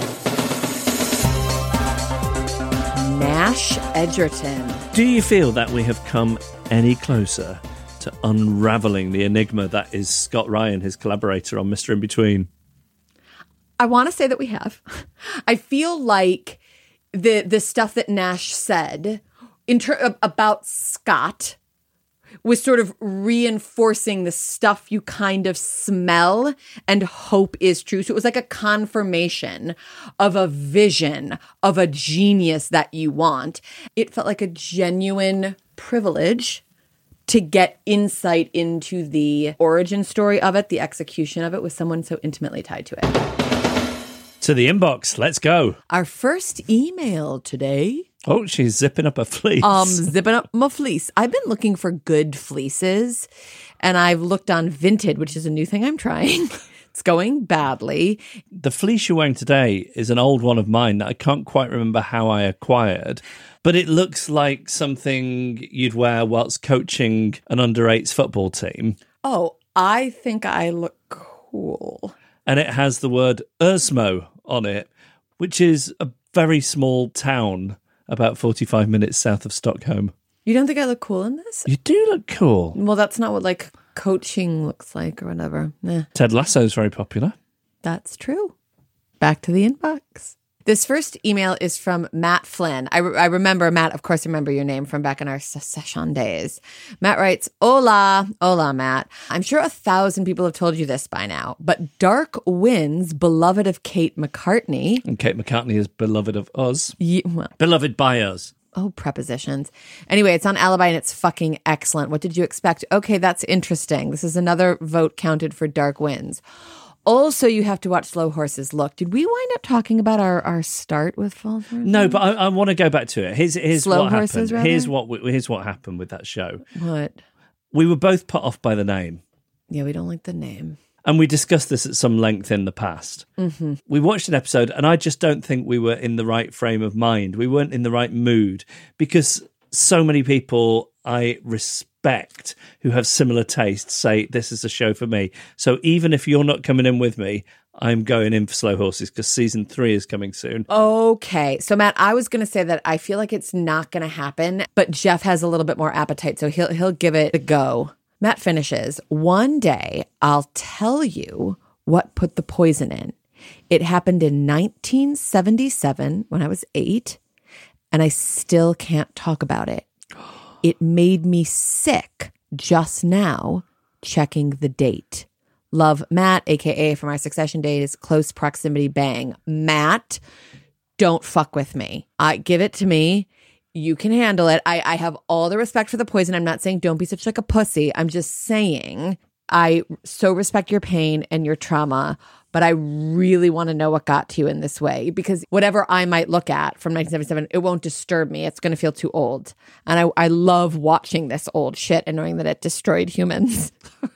Nash Edgerton. Do you feel that we have come any closer to unravelling the enigma that is Scott Ryan, his collaborator on Mr. In-Between? I want to say that we have. I feel like the stuff that Nash said about Scott was sort of reinforcing the stuff you kind of smell and hope is true. So it was like a confirmation of a vision of a genius that you want. It felt like a genuine privilege to get insight into the origin story of it, the execution of it, with someone so intimately tied to it. To the inbox, let's go. Our first email today. Oh, she's zipping up a fleece. Zipping up my fleece. I've been looking for good fleeces, and I've looked on Vinted, which is a new thing I'm trying. It's going badly. The fleece you're wearing today is an old one of mine that I can't quite remember how I acquired, but it looks like something you'd wear whilst coaching an under-8s football team. Oh, I think I look cool. And it has the word Ersmo on it, which is a very small town about 45 minutes south of Stockholm. You don't think I look cool in this? You do look cool. Well, that's not what like coaching looks like or whatever. Ted Lasso's very popular. That's true. Back to the inbox. This first email is from Matt Flynn. I remember, Matt, of course, I remember your name from back in our session days. Matt writes, Hola, Matt. I'm sure 1,000 people have told you this by now, but Dark Winds, beloved of Kate McCartney. And Kate McCartney is beloved of us. Beloved by us. Oh, prepositions. Anyway, it's on Alibi and it's fucking excellent. What did you expect? Okay, that's interesting. This is another vote counted for Dark Winds. Also, you have to watch Slow Horses. Look, did we wind up talking about our start with False Horses? No, but I want to go back to it. Here's Slow what Horses, happened. rather? Here's what happened with that show. What? We were both put off by the name. Yeah, we don't like the name. And we discussed this at some length in the past. Mm-hmm. We watched an episode, and I just don't think we were in the right frame of mind. We weren't in the right mood because so many people I respect who have similar tastes say this is a show for me. So even if you're not coming in with me, I'm going in for Slow Horses because season 3 is coming soon. Okay. So, Matt, I was going to say that I feel like it's not going to happen, but Jeff has a little bit more appetite, so he'll give it a go. Matt finishes, one day I'll tell you what put the poison in. It happened in 1977 when I was 8, and I still can't talk about it. It made me sick just now checking the date. Love, Matt, a.k.a. from our Succession days, Close Proximity Bang. Matt, don't fuck with me. Give it to me. You can handle it. I have all the respect for the poison. I'm not saying don't be such like a pussy. I'm just saying I so respect your pain and your trauma, but I really want to know what got to you in this way because whatever I might look at from 1977, it won't disturb me. It's going to feel too old. And I love watching this old shit and knowing that it destroyed humans.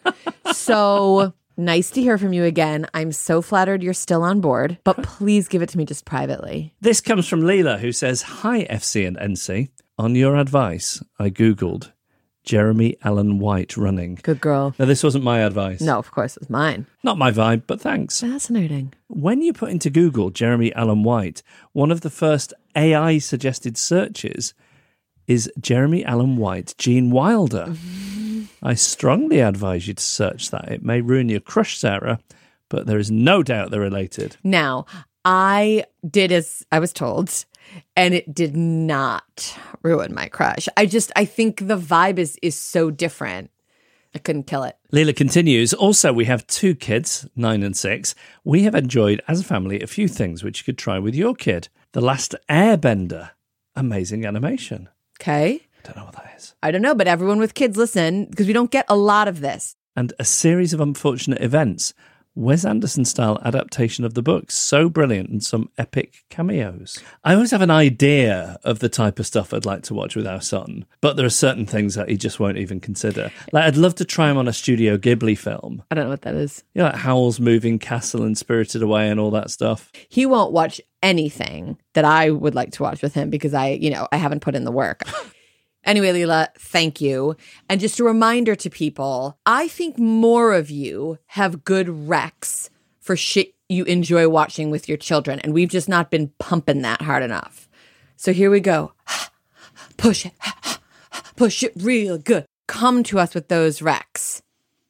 So nice to hear from you again. I'm so flattered you're still on board, but please give it to me just privately. This comes from Leela, who says, Hi, FC and NC. On your advice, I Googled Jeremy Allen White running. Good girl. Now, this wasn't my advice. No, of course, it's mine. Not my vibe, but thanks. Fascinating. When you put into Google Jeremy Allen White, one of the first AI-suggested searches is Jeremy Allen White, Gene Wilder. I strongly advise you to search that. It may ruin your crush, Sarah, but there is no doubt they're related. Now, I did as I was told, and it did not ruin my crush. I think the vibe is so different. I couldn't kill it. Leela continues, also, we have 2 kids, 9 and 6. We have enjoyed, as a family, a few things which you could try with your kid. The Last Airbender. Amazing animation. Okay. I don't know what that is. I don't know, but everyone with kids, listen, because we don't get a lot of this. And A Series of Unfortunate Events. Wes Anderson-style adaptation of the book. So brilliant and some epic cameos. I always have an idea of the type of stuff I'd like to watch with our son, but there are certain things that he just won't even consider. Like, I'd love to try him on a Studio Ghibli film. I don't know what that is. You know, like Howl's Moving Castle and Spirited Away and all that stuff. He won't watch anything that I would like to watch with him because I haven't put in the work. Anyway, Leela, thank you. And just a reminder to people, I think more of you have good recs for shit you enjoy watching with your children, and we've just not been pumping that hard enough. So here we go. Push it. Push it real good. Come to us with those recs.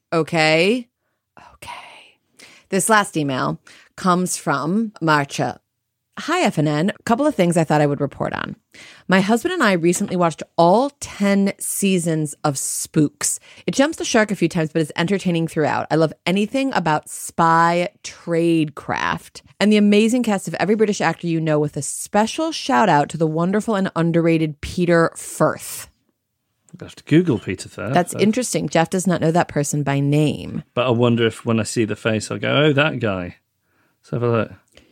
Okay? Okay. This last email comes from Marcia. Hi, FNN. A couple of things I thought I would report on. My husband and I recently watched all 10 seasons of Spooks. It jumps the shark a few times, but is entertaining throughout. I love anything about spy tradecraft and the amazing cast of every British actor you know, with a special shout out to the wonderful and underrated Peter Firth. I'm going to have to Google Peter Firth. That's interesting. Jeff does not know that person by name. But I wonder if when I see the face, I'll go, oh, that guy. Let's have a look.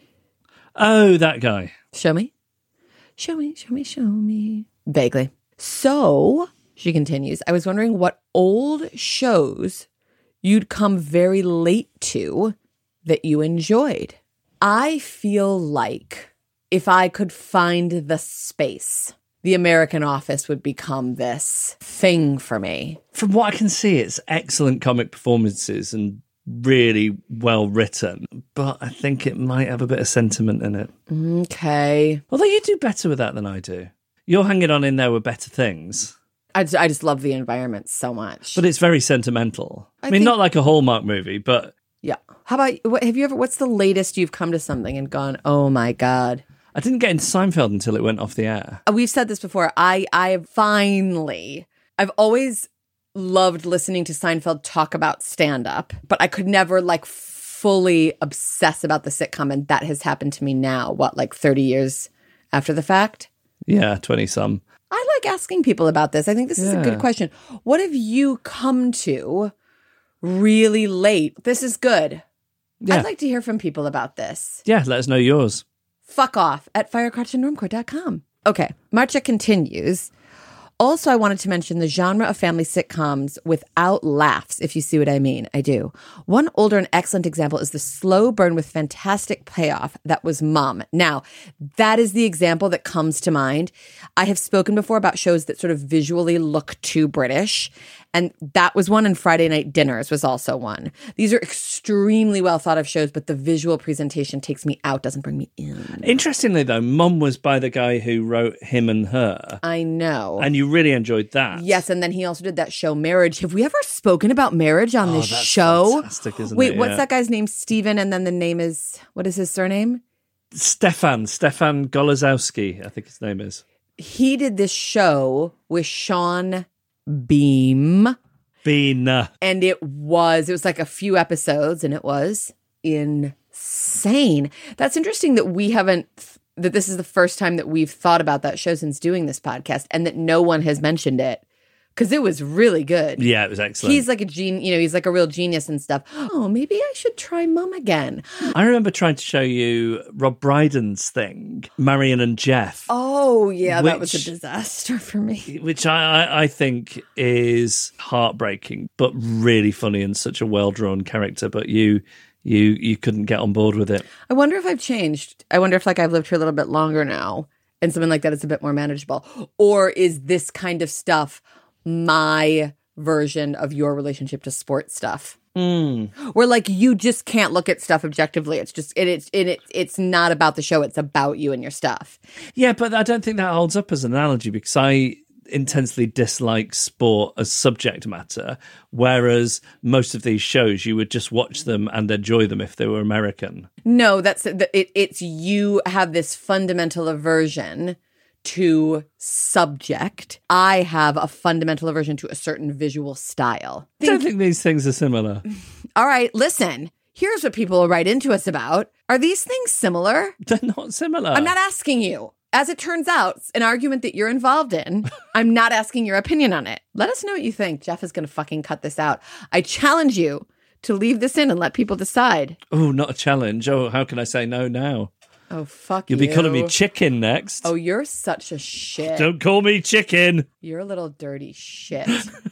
Oh, that guy. Show me. Show me, show me, show me. Vaguely. So, she continues, I was wondering what old shows you'd come very late to that you enjoyed. I feel like if I could find the space, The American Office would become this thing for me. From what I can see, it's excellent comic performances and really well written, but I think it might have a bit of sentiment in it. Okay. Although you do better with that than I do. You're hanging on in there with better things. I just love the environment so much. But it's very sentimental. I mean, think- not like a Hallmark movie, but... Yeah. How about, what's the latest you've come to something and gone, oh my God? I didn't get into Seinfeld until it went off the air. We've said this before. I've always loved listening to Seinfeld talk about stand-up, but I could never fully obsess about the sitcom, and that has happened to me now, 30 years after the fact? Yeah, 20-some. I like asking people about this. I think this is a good question. What have you come to really late? This is good. Yeah. I'd like to hear from people about this. Yeah, let us know yours. Fuck off at firecrotchandnormcore.com. Okay, Marcia continues. Also, I wanted to mention the genre of family sitcoms without laughs, if you see what I mean. I do. One older and excellent example is the slow burn with fantastic payoff that was Mom. Now, that is the example that comes to mind. I have spoken before about shows that sort of visually look too British, and that was one, and Friday Night Dinners was also one. These are extremely well thought of shows, but the visual presentation takes me out, doesn't bring me in. Interestingly, though, Mum was by the guy who wrote Him and Her. I know. And you really enjoyed that. Yes, and then he also did that show Marriage. Have we ever spoken about Marriage on this show? Fantastic, isn't Wait, it? what's that guy's name? Steven, and then the name is, what is his surname? Stefan Golozowski, I think his name is. He did this show with Sean Bean. And it was like a few episodes, and it was insane. That's interesting that that this is the first time that we've thought about that show since doing this podcast, and that no one has mentioned it, because it was really good. Yeah, it was excellent. He's like he's like a real genius and stuff. Oh, maybe I should try Mum again. I remember trying to show you Rob Brydon's thing, Marion and Jeff. Oh, yeah, that was a disaster for me. Which I think is heartbreaking, but really funny and such a well-drawn character. But you couldn't get on board with it. I wonder if I've changed. I wonder if I've lived here a little bit longer now, and something like that is a bit more manageable. Or is this kind of stuff my version of your relationship to sports stuff? Where like you just can't look at stuff objectively. It's just it's not about the show. It's about you and your stuff. Yeah, but I don't think that holds up as an analogy, because I intensely dislike sport as subject matter, whereas most of these shows you would just watch them and enjoy them if they were American. No, it's you have this fundamental aversion to subject. I have a fundamental aversion to a certain visual style. I don't think these things are similar. All right, listen. Here's what people will write into us about. Are these things similar? They're not similar. I'm not asking you. As it turns out, an argument that you're involved in, I'm not asking your opinion on it. Let us know what you think. Jeff is going to fucking cut this out. I challenge you to leave this in and let people decide. Oh, not a challenge. Oh, how can I say no now? Oh, fuck you. You'll be calling me chicken next. Oh, you're such a shit. Don't call me chicken. You're a little dirty shit.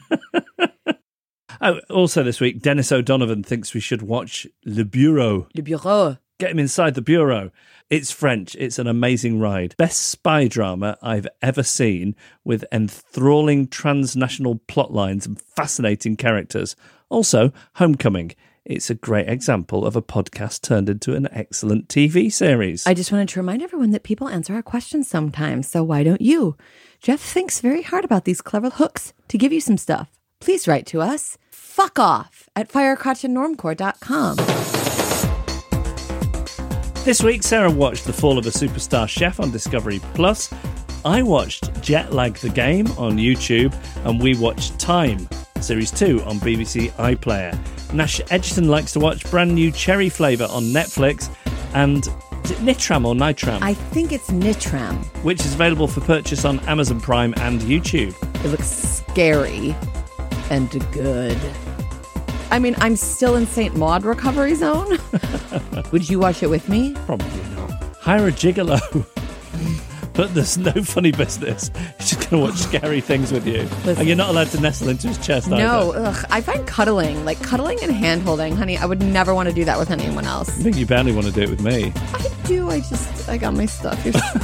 Oh, also this week, Dennis O'Donovan thinks we should watch Le Bureau. Le Bureau. Get him inside the Bureau. It's French. It's an amazing ride. Best spy drama I've ever seen, with enthralling transnational plot lines and fascinating characters. Also, Homecoming. It's a great example of a podcast turned into an excellent TV series. I just wanted to remind everyone that people answer our questions sometimes, so why don't you? Jeff thinks very hard about these clever hooks to give you some stuff. Please write to us. Fuck off at firecrotchandnormcore.com. This week, Sarah watched The Fall of a Superstar Chef on Discovery Plus. I watched Jetlag the Game on YouTube, and we watched Time, Series 2 on BBC iPlayer. Nash Edgerton likes to watch brand new Cherry Flavour on Netflix, and is it Nitram or Nitram? I think it's Nitram. Which is available for purchase on Amazon Prime and YouTube. It looks scary and good. I mean, I'm still in St. Maud recovery zone. Would you watch it with me? Probably not. Hire a gigolo. But there's no funny business. He's just going to watch scary things with you. Listen. And you're not allowed to nestle into his chest either. No, I find cuddling and hand-holding, honey, I would never want to do that with anyone else. I think you barely want to do it with me. I do, I got my stuff.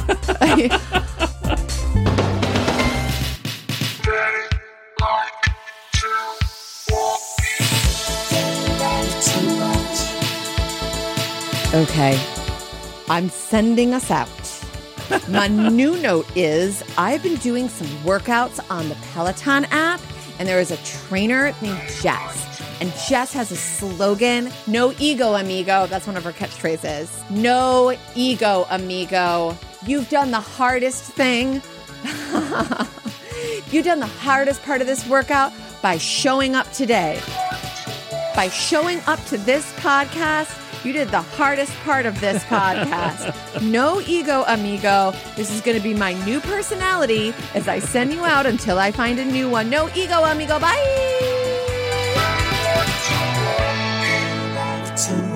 Okay, I'm sending us out. My new note is I've been doing some workouts on the Peloton app, and there is a trainer named Jess. And Jess has a slogan, no ego, amigo. That's one of her catchphrases. No ego, amigo. You've done the hardest thing. You've done the hardest part of this workout by showing up today. By showing up to this podcast You did the hardest part of this podcast. No ego, amigo. This is going to be my new personality as I send you out until I find a new one. No ego, amigo. Bye.